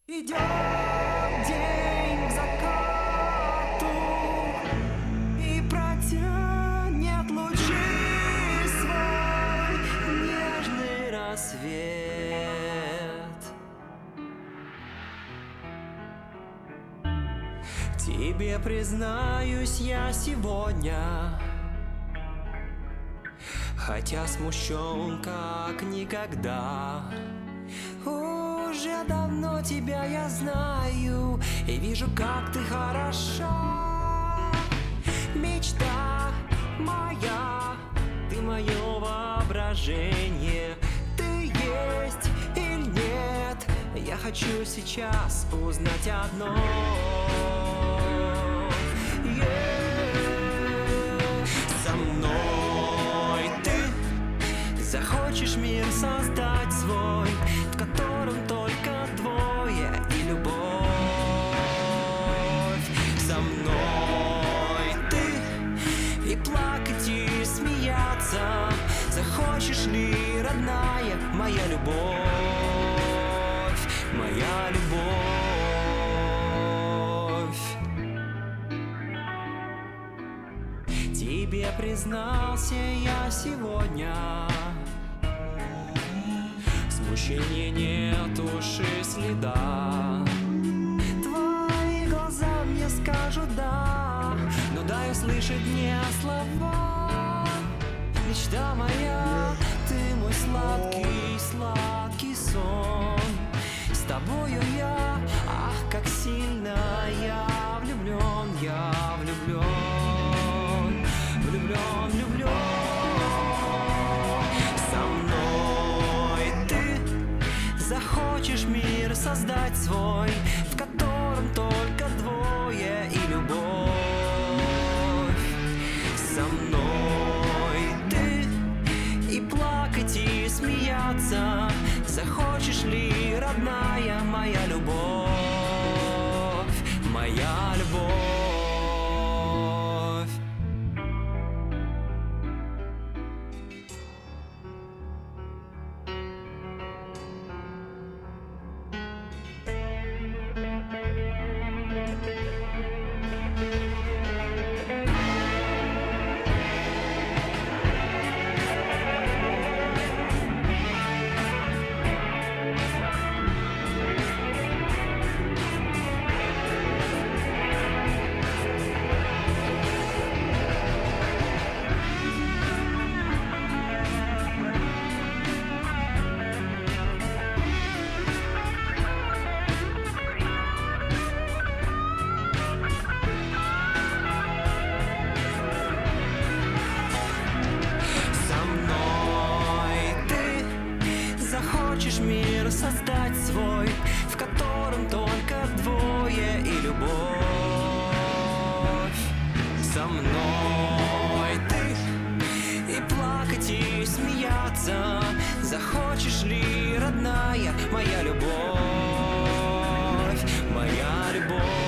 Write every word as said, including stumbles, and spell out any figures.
Идет день к закату и протянет лучи свой нежный рассвет. Тебе признаюсь я сегодня, хотя смущен как никогда. Уже давно тебя я знаю и вижу, как ты хороша. Мечта моя, ты мое воображение. Ты есть или нет? Я хочу сейчас узнать одно. Yeah. Со мной ты захочешь мир создать свой, в котором только двое и любовь. Со мной ты и плакать, и смеяться. Захочешь ли, родная, моя любовь, моя любовь? Тебе признался я сегодня, смущения нет уж и следа. Твои глаза мне скажут да, но дай услышать мне слова. Мечта моя, ты мой сладкий, сладкий сон. С тобою я, ах, как сильно я влюблен, я влюблен, влюблен, влюблен. Со мной ты захочешь мир создать свой, в котором только двое и любовь. Со мной ты и плакать, и смеяться. Захочешь ли, родная, моя любовь, моя любовь? Хочешь мир создать свой, в котором только двое и любовь. Со мной ты и плакать, и смеяться. Захочешь ли, родная, моя любовь, моя любовь?